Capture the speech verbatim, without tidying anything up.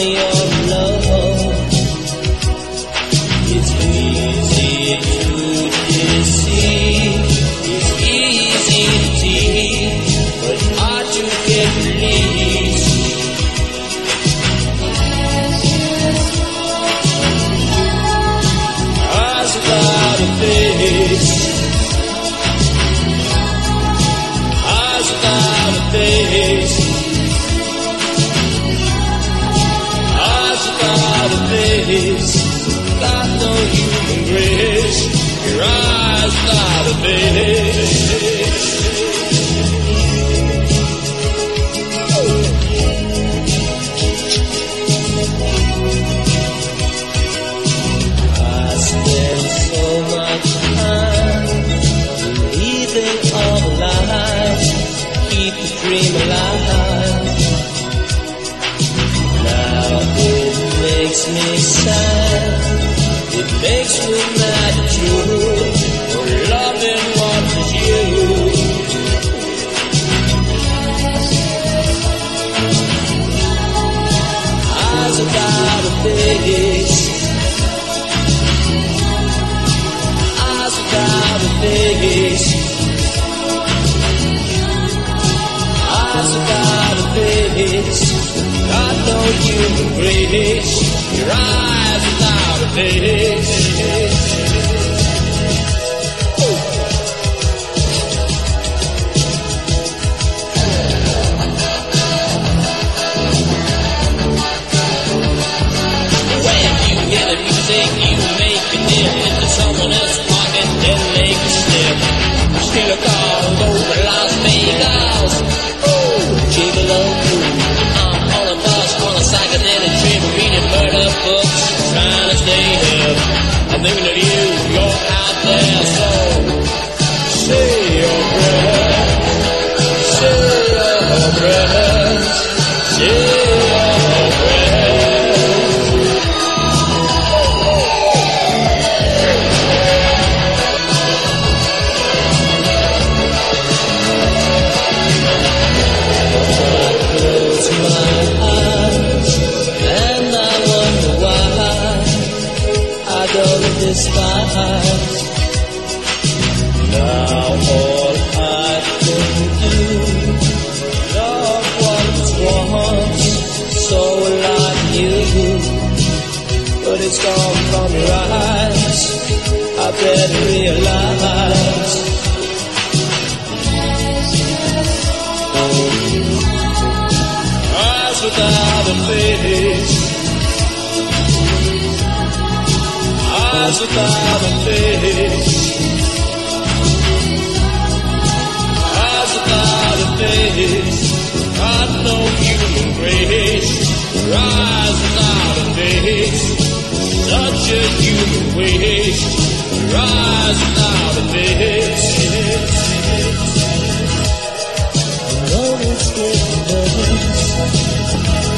me your love. It's easy to deceive, it's easy to tease, but hard to get released. Eyes without a face, eyes without a face, eyes without a face. Got no human grace. Your eyes without a face. I spend so much time believing all the lies, keep the dream alive. Now it makes me sad, it makes me mad at you for loving what is you. Eyes without a face, eyes without a face, eyes without a face. Got no human grace. Your eyes without a face. When you hear the music, you make it dip into someone else's pocket, then make a step. Steal a car, go to Las Vegas. Oh, gigolo. I'm on a bus, on a psychedelic trip, reading murder books, trying to stay hip. I'm thinking of you, you're out there, so say your prayers, say your prayers, say your prayers. Close my eyes, and I wonder why I don't despise. Now all I can do, love once once, so like you, but it's gone from your eyes. I better realize. Eyes without a face, eyes without a face, eyes without a face. Got no human grace. Your eyes without a face, such a human waste. Your eyes without a face. No, it's getting worse.